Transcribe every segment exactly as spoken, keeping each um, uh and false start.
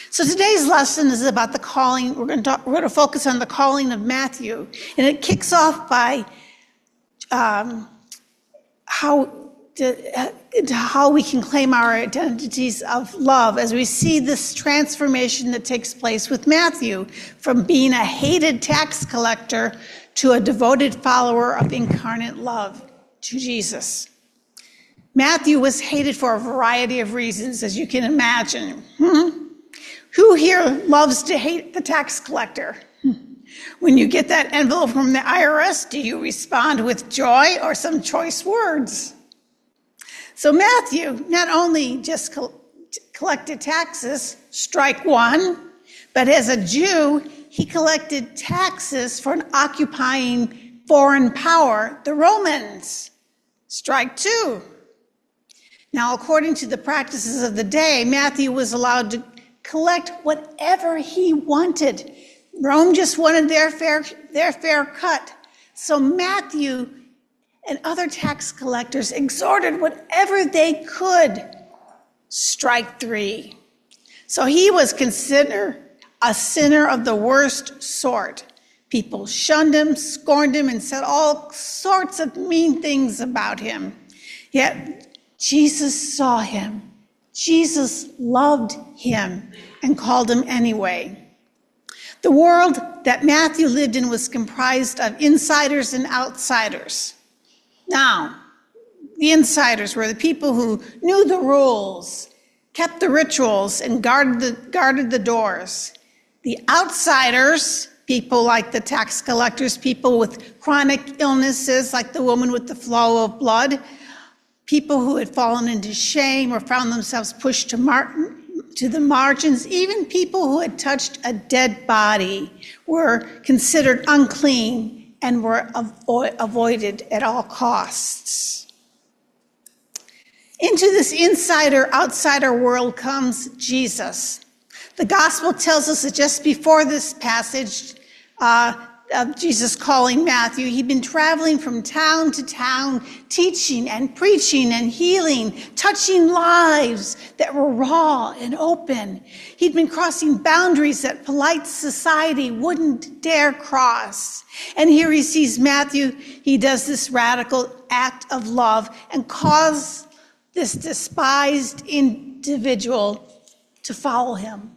So today's lesson is about the calling. We're going to talk, we're going to focus on the calling of Matthew, and it kicks off by um, how to, uh, how we can claim our identities of love as we see this transformation that takes place with Matthew from being a hated tax collector to a devoted follower of incarnate love to Jesus. Matthew was hated for a variety of reasons, as you can imagine. Hmm? Who here loves to hate the tax collector? When you get that envelope from the I R S, do you respond with joy or some choice words? So Matthew not only just co- collected taxes, strike one, but as a Jew, he collected taxes for an occupying foreign power, the Romans. Strike two. Now, according to the practices of the day, Matthew was allowed to collect whatever he wanted. Rome just wanted their fair, their fair cut. So Matthew and other tax collectors extorted whatever they could. Strike three. So he was considered a sinner of the worst sort. People shunned him, scorned him, and said all sorts of mean things about him. Yet Jesus saw him. Jesus loved him and called him anyway. The world that Matthew lived in was comprised of insiders and outsiders. Now, the insiders were the people who knew the rules, kept the rituals, and guarded the, guarded the doors. The outsiders, people like the tax collectors, people with chronic illnesses like the woman with the flow of blood, people who had fallen into shame or found themselves pushed to, mar- to the margins, even people who had touched a dead body were considered unclean and were avo- avoided at all costs. Into this insider-outsider world comes Jesus. The gospel tells us that just before this passage uh, of Jesus calling Matthew, he'd been traveling from town to town, teaching and preaching and healing, touching lives that were raw and open. He'd been crossing boundaries that polite society wouldn't dare cross. And here he sees Matthew. He does this radical act of love and calls this despised individual to follow him.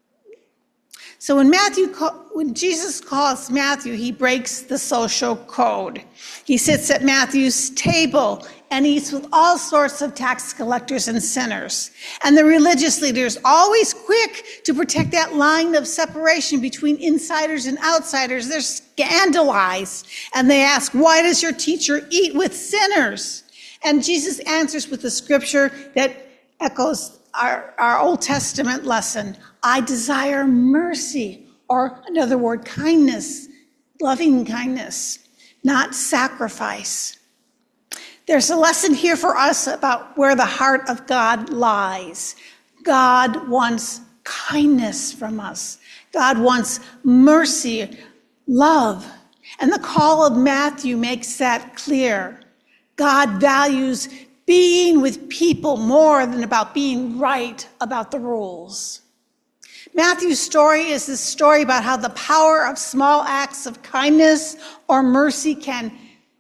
So when Matthew, when Jesus calls Matthew, he breaks the social code. He sits at Matthew's table and eats with all sorts of tax collectors and sinners. And the religious leaders, always quick to protect that line of separation between insiders and outsiders, they're scandalized. And they ask, why does your teacher eat with sinners? And Jesus answers with the scripture that echoes our, our Old Testament lesson. I desire mercy, or another word, kindness, loving kindness, not sacrifice. There's a lesson here for us about where the heart of God lies. God wants kindness from us. God wants mercy, love. And the call of Matthew makes that clear. God values being with people more than about being right about the rules. Matthew's story is this story about how the power of small acts of kindness or mercy can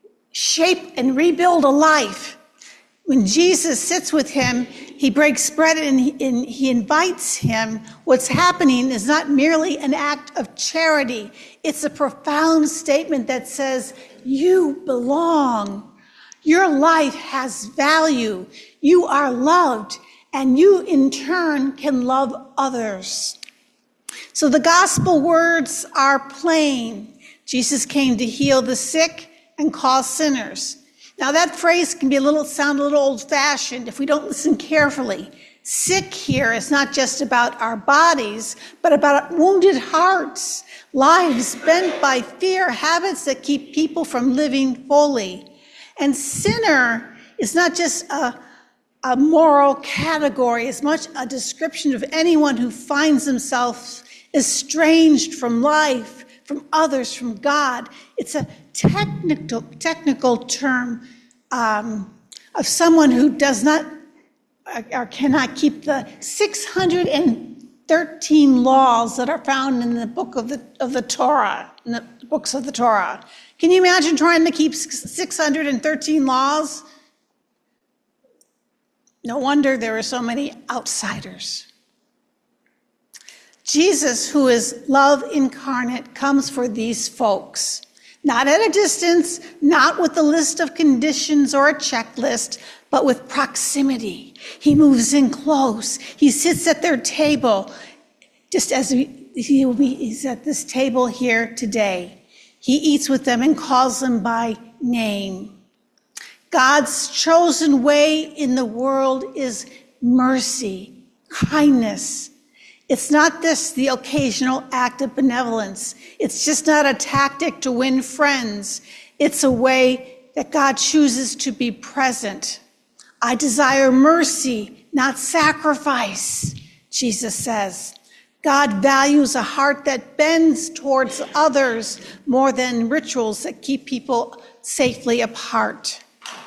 shape and rebuild a life. When Jesus sits with him, he breaks bread and he, and he invites him. What's happening is not merely an act of charity. It's a profound statement that says, you belong. Your life has value. You are loved, and you in turn can love others. So the gospel words are plain. Jesus came to heal the sick and call sinners. Now that phrase can be a little sound a little old-fashioned if we don't listen carefully. Sick here is not just about our bodies, but about wounded hearts, lives bent by fear, habits that keep people from living fully. And sinner is not just a, a moral category, as much a description of anyone who finds themselves estranged from life, from others, from God. It's a technical technical term um, of someone who does not or cannot keep the six hundred thirteen laws that are found in the book of the, of the Torah, in the books of the Torah. Can you imagine trying to keep six hundred thirteen laws? No wonder there are so many outsiders. Jesus, who is love incarnate, comes for these folks. Not at a distance, not with a list of conditions or a checklist, but with proximity. He moves in close. He sits at their table, just as he, he will be, he's at this table here today. He eats with them and calls them by name. God's chosen way in the world is mercy, kindness. It's not just the occasional act of benevolence. It's just not a tactic to win friends. It's a way that God chooses to be present. I desire mercy, not sacrifice, Jesus says. God values a heart that bends towards others more than rituals that keep people safely apart.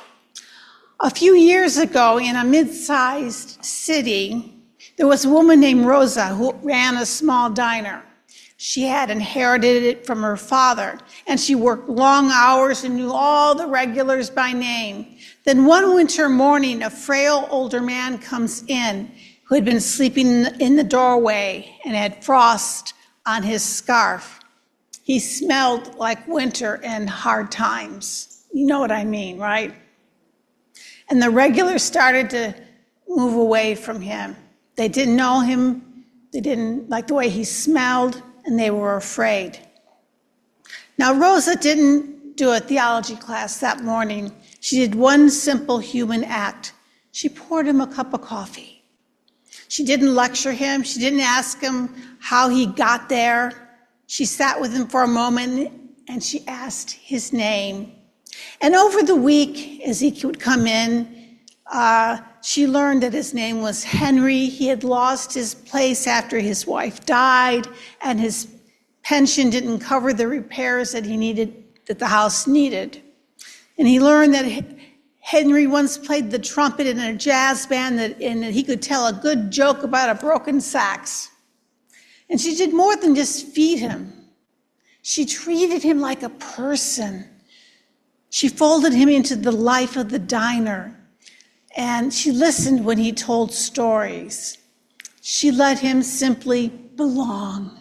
A few years ago, in a mid-sized city, there was a woman named Rosa who ran a small diner. She had inherited it from her father, and she worked long hours and knew all the regulars by name. Then one winter morning, a frail older man comes in who had been sleeping in the doorway and had frost on his scarf. He smelled like winter and hard times. You know what I mean, right? And the regulars started to move away from him. They didn't know him, they didn't like the way he smelled, and they were afraid. Now, Rosa didn't do a theology class that morning. She did one simple human act. She poured him a cup of coffee. She didn't lecture him. She didn't ask him how he got there. She sat with him for a moment, and she asked his name. And over the week, as he would come in, uh, she learned that his name was Henry. He had lost his place after his wife died, and his pension didn't cover the repairs that he needed, that the house needed. And he learned that Henry once played the trumpet in a jazz band, that, and that he could tell a good joke about a broken sax. And she did more than just feed him. She treated him like a person. She folded him into the life of the diner. And she listened when he told stories. She let him simply belong.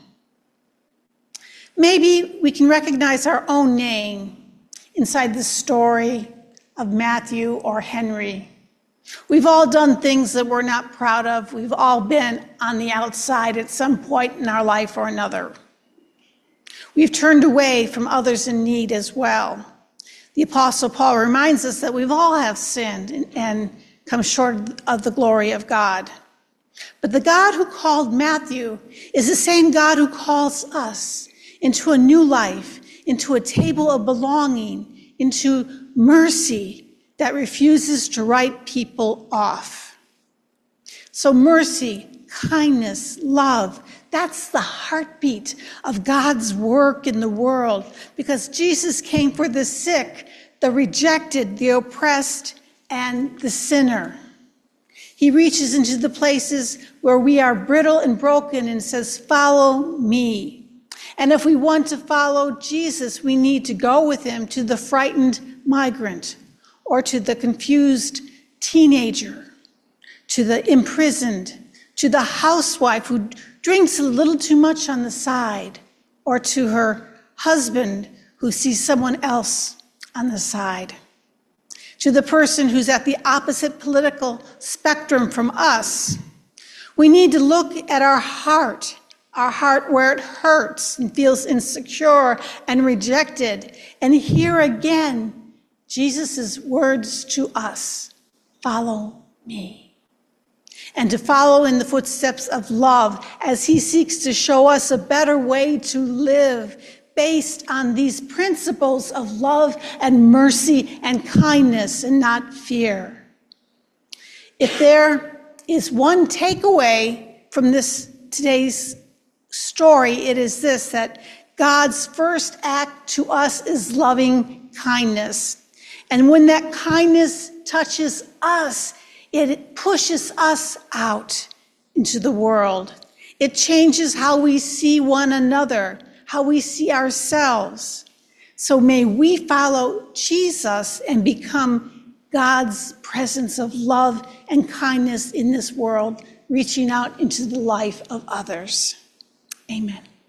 Maybe we can recognize our own name inside the story of Matthew or Henry. We've all done things that we're not proud of. We've all been on the outside at some point in our life or another. We've turned away from others in need as well. The Apostle Paul reminds us that we've all have sinned and, and come short of the glory of God. But the God who called Matthew is the same God who calls us into a new life, into a table of belonging, into mercy that refuses to write people off. So mercy, kindness, love, that's the heartbeat of God's work in the world, because Jesus came for the sick, the rejected, the oppressed, and the sinner. He reaches into the places where we are brittle and broken and says, "Follow me." And if we want to follow Jesus, we need to go with him to the frightened migrant, or to the confused teenager, to the imprisoned, to the housewife who drinks a little too much on the side, or to her husband who sees someone else on the side, to the person who's at the opposite political spectrum from us. We need to look at our heart, our heart where it hurts and feels insecure and rejected, and hear again Jesus' words to us, "Follow me." And to follow in the footsteps of love as he seeks to show us a better way to live based on these principles of love and mercy and kindness and not fear. If there is one takeaway from this today's story, it is this, that God's first act to us is loving kindness. And when that kindness touches us, it pushes us out into the world. It changes how we see one another, how we see ourselves. So may we follow Jesus and become God's presence of love and kindness in this world, reaching out into the life of others. Amen.